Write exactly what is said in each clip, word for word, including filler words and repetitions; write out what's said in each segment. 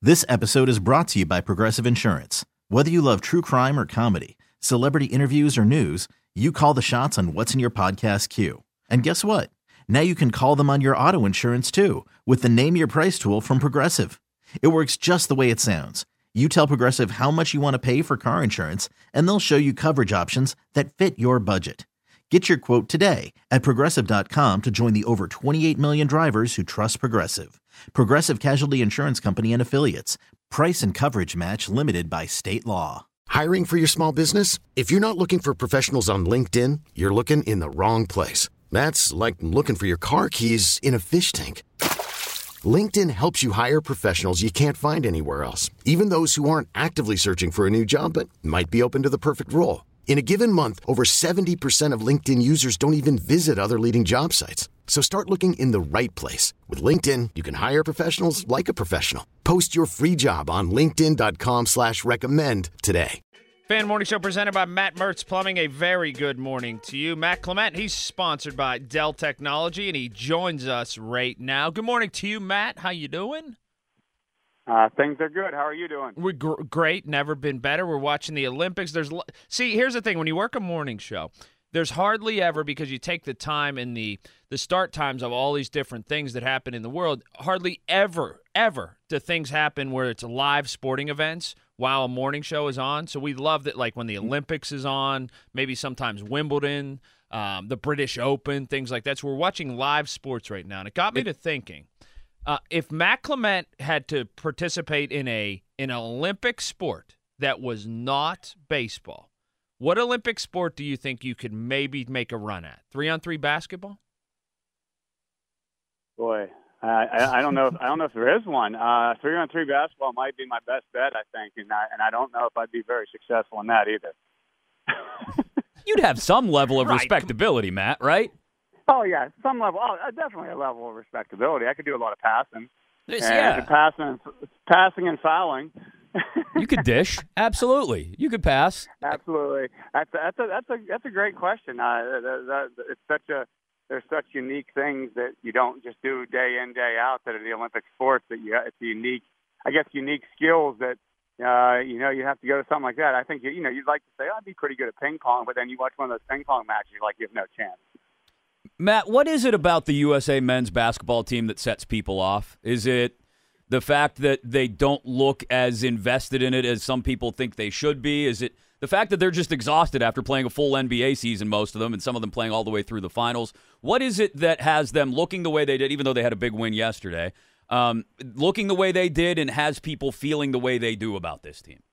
This episode is brought to you by Progressive Insurance. Whether you love true crime or comedy, celebrity interviews or news, you call the shots on what's in your podcast queue. And guess what? Now you can call them on your auto insurance too with the Name Your Price tool from Progressive. It works just the way it sounds. You tell Progressive how much you want to pay for car insurance, and they'll show you coverage options that fit your budget. Get your quote today at Progressive dot com to join the over twenty-eight million drivers who trust Progressive. Progressive Casualty Insurance Company and Affiliates. Price and coverage match limited by state law. Hiring for your small business? If you're not looking for professionals on LinkedIn, you're looking in the wrong place. That's like looking for your car keys in a fish tank. LinkedIn helps you hire professionals you can't find anywhere else, even those who aren't actively searching for a new job but might be open to the perfect role. In a given month, over seventy percent of LinkedIn users don't even visit other leading job sites. So start looking in the right place. With LinkedIn, you can hire professionals like a professional. Post your free job on linkedin dot com slash recommend today. Fan Morning Show presented by Matt Mertz Plumbing. A very good morning to you. Matt Clement, he's sponsored by Dell Technology, and he joins us right now. Good morning to you, Matt. How you doing? Uh, things are good. How are you doing? We're gr- great. Never been better. We're watching the Olympics. There's l- See, here's the thing. When you work a morning show, there's hardly ever, because you take the time and the, the start times of all these different things that happen in the world, hardly ever, ever do things happen where it's live sporting events while a morning show is on. So we love that, like when the Olympics is on, maybe sometimes Wimbledon, um, the British Open, things like that. So we're watching live sports right now. And it got me to thinking, uh, if Matt Clement had to participate in a in an Olympic sport that was not baseball, what Olympic sport do you think you could maybe make a run at? Three-on-three basketball? Boy, uh, I, I don't know. If, I don't know if there is one. Uh, three-on-three basketball might be my best bet, I think, and I, and I don't know if I'd be very successful in that either. You'd have some level of Right. respectability, Matt, right? Oh yeah, some level. Oh, uh, definitely a level of respectability. I could do a lot of passing, Yes, and yeah. passing, passing and fouling. You could dish. Absolutely. You could pass. Absolutely. That's a, that's a that's a that's a great question. Uh, that, that, it's such a there's such unique things that you don't just do day in day out that are the Olympic sports. That you it's unique, I guess, unique skills that uh, you know you have to go to something like that. I think you, you know you'd like to say, oh, I'd be pretty good at ping pong, but then you watch one of those ping pong matches, you're like, you have no chance. Matt, what is it about the U S A men's basketball team that sets people off? Is it the fact that they don't look as invested in it as some people think they should be? Is it the fact that they're just exhausted after playing a full N B A season, most of them, and some of them playing all the way through the finals? What is it that has them looking the way they did, even though they had a big win yesterday, um, looking the way they did and has people feeling the way they do about this team?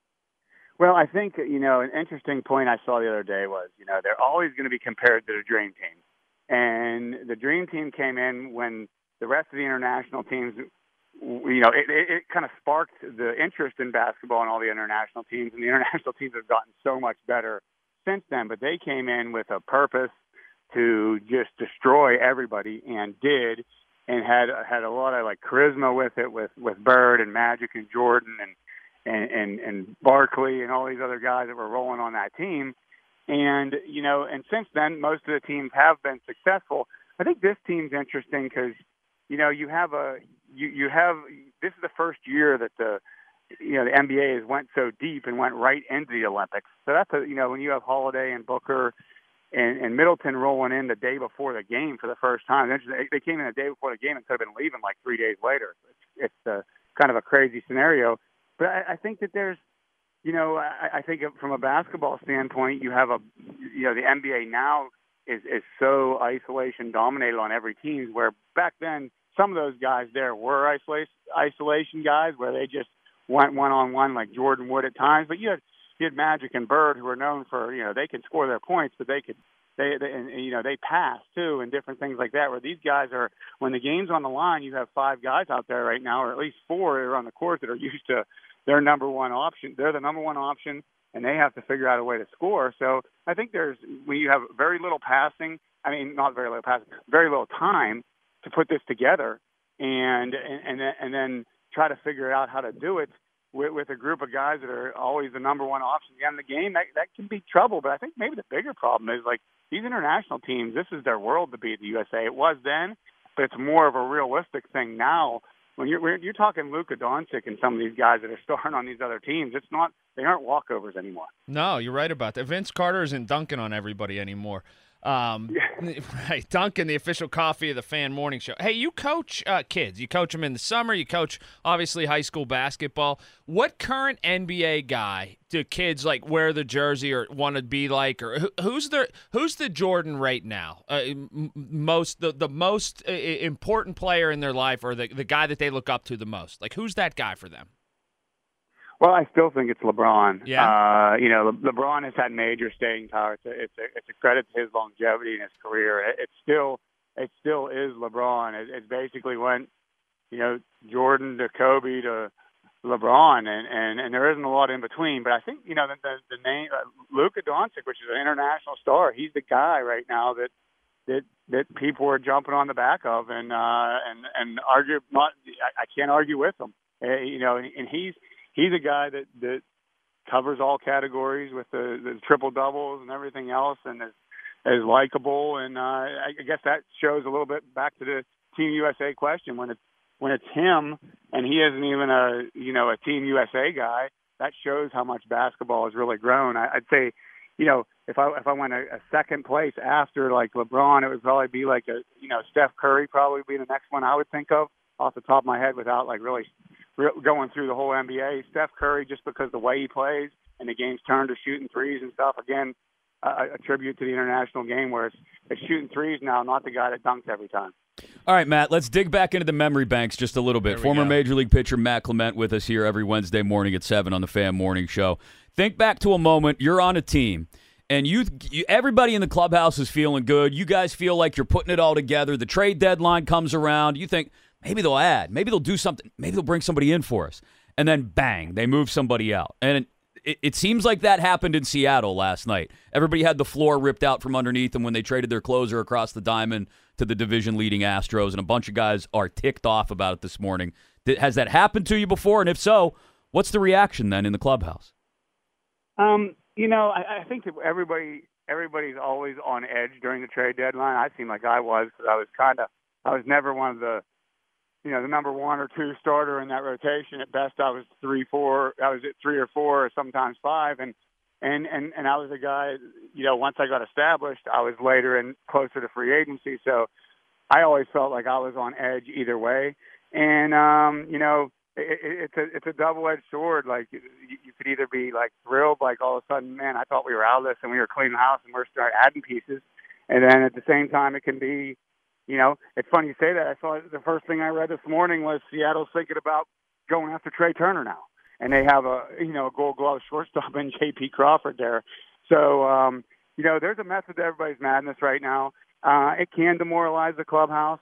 Well, I think, you know, an interesting point I saw the other day was, you know, they're always going to be compared to the Dream Team. And the Dream Team came in when the rest of the international teams, you know, it, it, it kind of sparked the interest in basketball and all the international teams. And the international teams have gotten so much better since then. But they came in with a purpose to just destroy everybody, and did, and had had a lot of like charisma with it, with with Bird and Magic and Jordan and and and, and Barkley and all these other guys that were rolling on that team. And, you know, and since then, most of the teams have been successful. I think this team's interesting because, you know, you have a, you, you have, this is the first year that the, you know, the N B A has went so deep and went right into the Olympics. So that's a, you know, when you have Holiday and Booker and, and Middleton rolling in the day before the game for the first time, they came in the day before the game and could have been leaving like three days later. It's, it's a, kind of a crazy scenario. But I, I think that there's, You know, I, I think from a basketball standpoint, you have a, you know, the N B A now is, is so isolation dominated on every team, where back then some of those guys there were isolation isolation guys where they just went one on one like Jordan would at times. But you had you had Magic and Bird, who are known for, you know, they can score their points, but they could they, they and, you know they pass too and different things like that. Where these guys are, when the game's on the line, you have five guys out there right now, or at least four that are on the court that are used to their number one option. They're the number one option, and they have to figure out a way to score. So I think there's, when you have very little passing, I mean, not very little passing, very little time to put this together and and and then, and then try to figure out how to do it with, with a group of guys that are always the number one option in the game, that, that can be trouble. But I think maybe the bigger problem is, like, these international teams, this is their world to beat the U S A. It was then, but it's more of a realistic thing now when you're when you're talking Luka Doncic and some of these guys that are starting on these other teams, it's not they aren't walkovers anymore. No, you're right about that. Vince Carter isn't dunking on everybody anymore. Um, right, Duncan, the official coffee of the Fan Morning Show. Hey, you coach uh, kids. You coach them in the summer. You coach, obviously, high school basketball. What current N B A guy do kids like wear the jersey or want to be like? Or who, who's the who's the Jordan right now? Uh, m- most the the most uh, important player in their life, or the the guy that they look up to the most? Like, who's that guy for them? Well, I still think it's LeBron. Yeah. Uh, you know, Le- LeBron has had major staying power. It's a, it's a, it's a credit to his longevity in his career. It, it's still, it still is LeBron. It, it's basically went, you know, Jordan to Kobe to LeBron, and, and, and there isn't a lot in between. But I think, you know, the, the, the name uh, Luka Doncic, which is an international star, he's the guy right now that that that people are jumping on the back of, and uh, and and argue. Not, I, I can't argue with him. Uh, you know, and, and he's. He's a guy that, that covers all categories with the, the triple doubles and everything else, and is, is likable. And uh, I guess that shows a little bit back to the Team U S A question. When it's when it's him and he isn't even a you know a Team U S A guy, that shows how much basketball has really grown. I, I'd say, you know, if I if I went a, a second place after like LeBron, it would probably be like a you know Steph Curry probably be the next one I would think of off the top of my head without like really. Going through the whole N B A, Steph Curry, just because the way he plays and the game's turned to shooting threes and stuff. Again, uh, a tribute to the international game where it's, it's shooting threes now, not the guy that dunks every time. All right, Matt, let's dig back into the memory banks just a little bit. Former go. Major League pitcher Matt Clement with us here every Wednesday morning at seven on the Fan Morning Show. Think back to a moment you're on a team, and you, you everybody in the clubhouse is feeling good. You guys feel like you're putting it all together. The trade deadline comes around. You think, maybe they'll add. Maybe they'll do something. Maybe they'll bring somebody in for us. And then, bang, they move somebody out. And it, it seems like that happened in Seattle last night. Everybody had the floor ripped out from underneath them when they traded their closer across the diamond to the division-leading Astros, and a bunch of guys are ticked off about it this morning. Has that happened to you before? And if so, what's the reaction then in the clubhouse? Um, you know, I, I think that everybody everybody's always on edge during the trade deadline. I seem like I was because I was kind of I was never one of the you know, the number one or two starter in that rotation. At best, I was three, four. I was at three or four, or sometimes five. And and and and I was a guy. You know, once I got established, I was later and closer to free agency. So I always felt like I was on edge either way. And um, you know, it, it, it's a it's a double-edged sword. Like you, you could either be like thrilled, like all of a sudden, man, I thought we were out of this and we were cleaning house and we're starting adding pieces. And then at the same time, it can be. You know, it's funny you say that. I saw the first thing I read this morning was Seattle's thinking about going after Trey Turner now, and they have a you know a Gold Glove shortstop in J P Crawford there. So um, you know, there's a method to everybody's madness right now. Uh, it can demoralize the clubhouse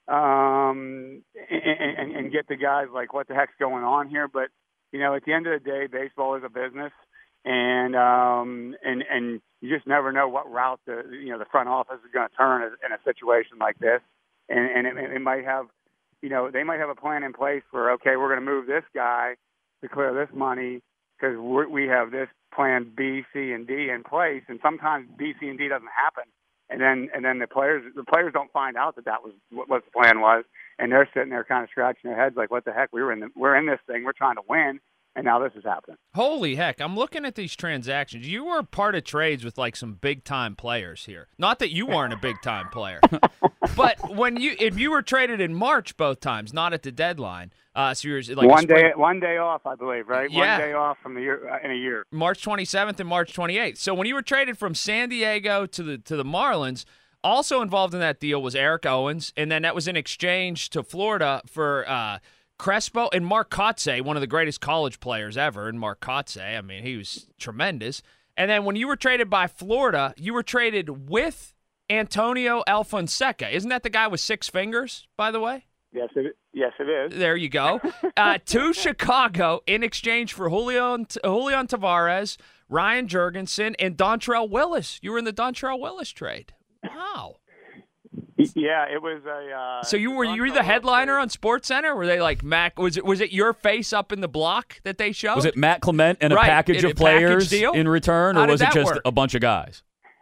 um, and, and, and get the guys like, what the heck's going on here? But you know, at the end of the day, baseball is a business. And um and and you just never know what route the you know the front office is going to turn in a situation like this, and and it, it might have, you know, they might have a plan in place for, okay, we're going to move this guy to clear this money because we have this plan B, C, and D in place, and sometimes B, C, and D doesn't happen, and then and then the players the players don't find out that that was what, what the plan was, and they're sitting there kind of scratching their heads like, what the heck, we were in the, we're in this thing, we're trying to win. And now this is happening. Holy heck. I'm looking at these transactions. You were part of trades with like some big-time players here. Not that you weren't a big-time player. But when you if you were traded in March both times, not at the deadline. Uh, so you're like one day one day off, I believe, right? Yeah. One day off from the year uh, in a year. March twenty-seventh and March twenty-eighth. So when you were traded from San Diego to the to the Marlins, also involved in that deal was Eric Owens, and then that was in exchange to Florida for uh Crespo and Mark Kotsay, one of the greatest college players ever, and Mark Kotsay, I mean, he was tremendous. And then when you were traded by Florida, you were traded with Antonio Alfonseca. Isn't that the guy with six fingers, by the way? Yes, it, yes, it is. There you go. Uh, to Chicago in exchange for Julian, Julian Tavares, Ryan Jurgensen, and Dontrell Willis. You were in the Dontrell Willis trade. Wow. Yeah, it was a. Uh, so you were you were the headliner on SportsCenter? Were they like Mac? Was it was it your face up in the block that they showed? Was it Matt Clement and a right. package in of a players package deal? in return, How or was did it that just work? a bunch of guys?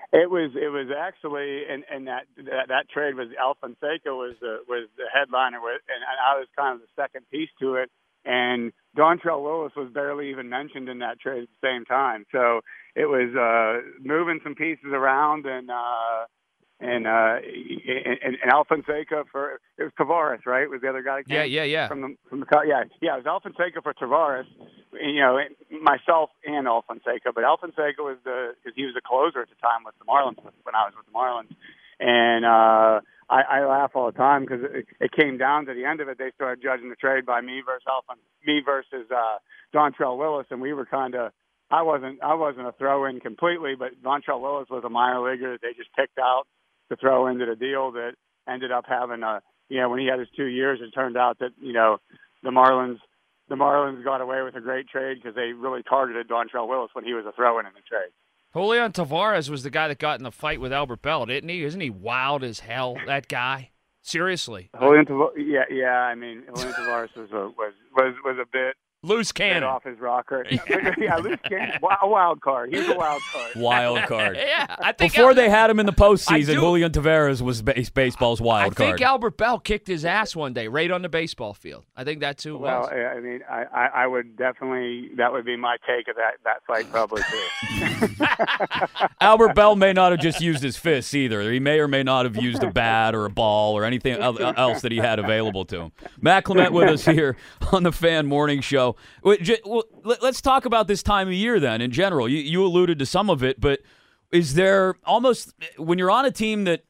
It was it was actually and and that, that that trade was Alfonseca was the was the headliner with, and I was kind of the second piece to it. And Dontrelle Willis was barely even mentioned in that trade at the same time. So it was uh, moving some pieces around, and uh, and, uh, and and Alfonseca for it was Tavares, right? Was the other guy? That came yeah, yeah, yeah. From the from the yeah, yeah. It was Alfonseca for Tavares. You know, myself and Alfonseca, but Alfonseca was the because he was the closer at the time with the Marlins when I was with the Marlins, and. uh I, I laugh all the time because it, it came down to the end of it. They started judging the trade by me versus Alphon, me versus uh, Dontrelle Willis, and we were kind of. I wasn't. I wasn't a throw-in completely, but Dontrelle Willis was a minor leaguer that they just picked out to throw into the deal that ended up having a. You know, when he had his two years, it turned out that you know the Marlins. The Marlins got away with a great trade because they really targeted Dontrelle Willis when he was a throw-in in the trade. Julian Tavares was the guy that got in the fight with Albert Bell, didn't he? Isn't he wild as hell, that guy? Seriously. Julian Tavares, yeah, yeah. I mean, Julian Tavares was a, was was was a bit loose cannon off his rocker. yeah, loose cannon. A wild card. He's a wild card. Wild card. yeah, I think before Al- they had him in the postseason, do- Julian Tavares was base- baseball's wild I card. I think Albert Bell kicked his ass one day right on the baseball field. I think that's who it well, was. I mean, I, I, I would definitely that would be my take of that that fight probably too. Albert Bell may not have just used his fists either. He may or may not have used a bat or a ball or anything else that he had available to him. Matt Clement with us here on the Fan Morning Show. Well, let's talk about this time of year then in general. You, you alluded to some of it, but is there almost, when you're on a team that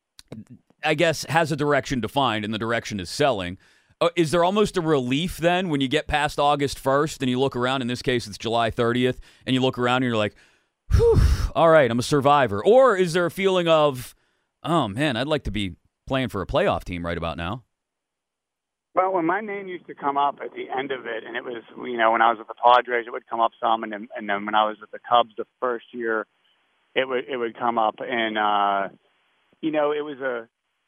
I guess has a direction defined and the direction is selling, uh, is there almost a relief then when you get past August first and you look around, in this case it's July thirtieth, and you look around and you're like, whew, all right, I'm a survivor? Or is there a feeling of, oh man, I'd like to be playing for a playoff team right about now? Well, when my name used to come up at the end of it, and it was, you know, when I was with the Padres, it would come up some, and then, and then when I was with the Cubs the first year, it would it would come up, and uh, you know, it was a,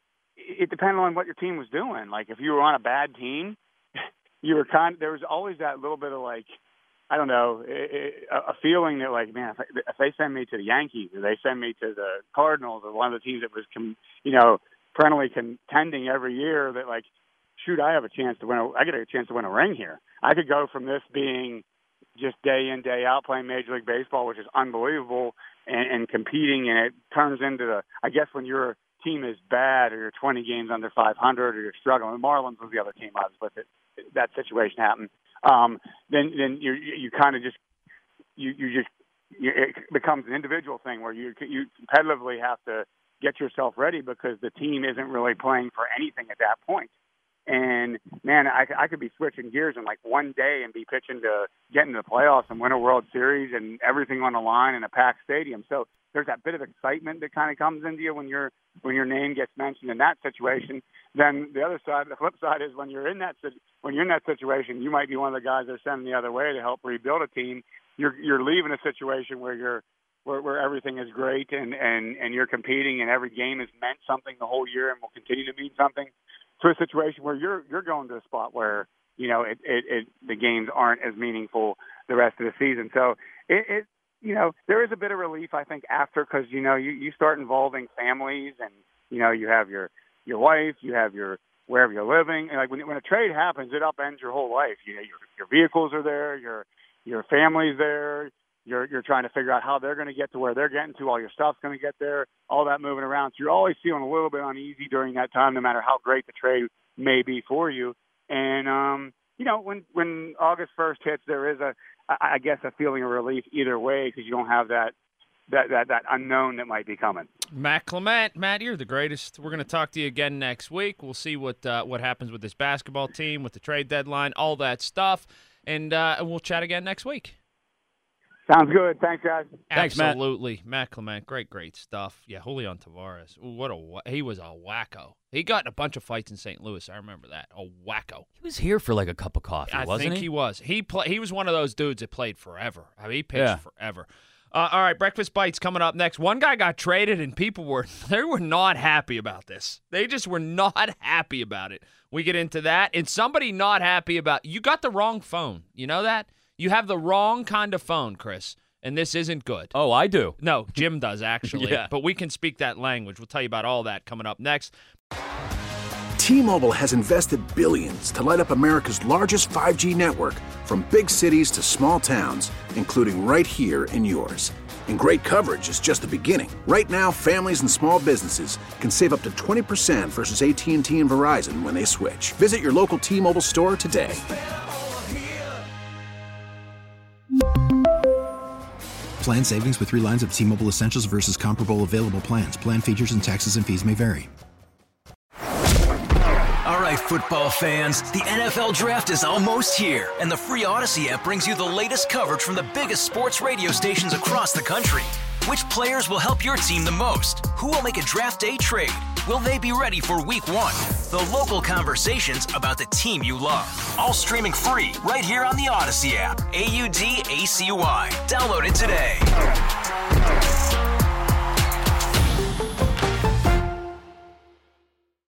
it depended on what your team was doing. Like if you were on a bad team, you were kind. There was always that little bit of like, I don't know, it, it, a feeling that like, man, if, I, if they send me to the Yankees or they send me to the Cardinals or one of the teams that was, com, you know, perennially contending every year, that like. Shoot, I have a chance to win. A, I get a chance to win a ring here. I could go from this being just day in, day out playing Major League Baseball, which is unbelievable, and, and competing, and it turns into the. I guess when your team is bad, or you're twenty games under five hundred, or you're struggling. The Marlins was the other team I was with. It that situation happened. Um, then, then you you kind of just you you just you, it becomes an individual thing where you you competitively have to get yourself ready because the team isn't really playing for anything at that point. And, man, I, I could be switching gears in, like, one day and be pitching to get into the playoffs and win a World Series and everything on the line in a packed stadium. So there's that bit of excitement that kind of comes into you when you're when your name gets mentioned in that situation. Then the other side, the flip side is when you're in that when you're in that situation, you might be one of the guys they're sending the other way to help rebuild a team. You're you're leaving a situation where you're where, where everything is great and, and, and you're competing and every game has meant something the whole year and will continue to mean something. To a situation where you're you're going to a spot where you know it, it, it the games aren't as meaningful the rest of the season. So it, it you know there is a bit of relief I think after because you know you, you start involving families and you know you have your your wife, you have your wherever you're living, and like when when a trade happens, it upends your whole life. You know your your vehicles are there, your your family's there. You're you're trying to figure out how they're going to get to where they're getting to. All your stuff's going to get there. All that moving around. So you're always feeling a little bit uneasy during that time, no matter how great the trade may be for you. And um, you know, when when August first hits, there is a, I guess, a feeling of relief either way because you don't have that that that that unknown that might be coming. Matt Clement, Matt, you're the greatest. We're going to talk to you again next week. We'll see what uh, what happens with this basketball team, with the trade deadline, all that stuff, and uh, we'll chat again next week. Sounds good. Thanks, guys. Thanks, Matt. Absolutely. Matt Clement, great, great stuff. Yeah, Julian Tavares. Ooh, what a he was a wacko. He got in a bunch of fights in Saint Louis. I remember that. A wacko. He was here for like a cup of coffee, I wasn't think he? he was. He play, He was one of those dudes that played forever. I mean, he pitched Yeah. forever. Uh, all right, Breakfast Bites coming up next. One guy got traded, and people were they were not happy about this. They just were not happy about it. We get into that, and somebody not happy about you got the wrong phone. You know that? You have the wrong kind of phone, Chris. and this isn't good. Oh, I do. No, Jim does, actually. Yeah. But we can speak that language. We'll tell you about all that coming up next. T-Mobile has invested billions to light up America's largest five G network, from big cities to small towns, including right here in yours. And great coverage is just the beginning. Right now, families and small businesses can save up to twenty percent versus A T and T and Verizon when they switch. Visit your local T-Mobile store today. Plan savings with three lines of T-Mobile Essentials versus comparable available plans. Plan features and taxes and fees may vary. All right, football fans, the N F L Draft is almost here, and the free Odyssey app brings you the latest coverage from the biggest sports radio stations across the country. Which players will help your team the most? Who will make a draft day trade? Will they be ready for week one? The local conversations about the team you love. All streaming free right here on the Odyssey app. A U D A C Y. Download it today.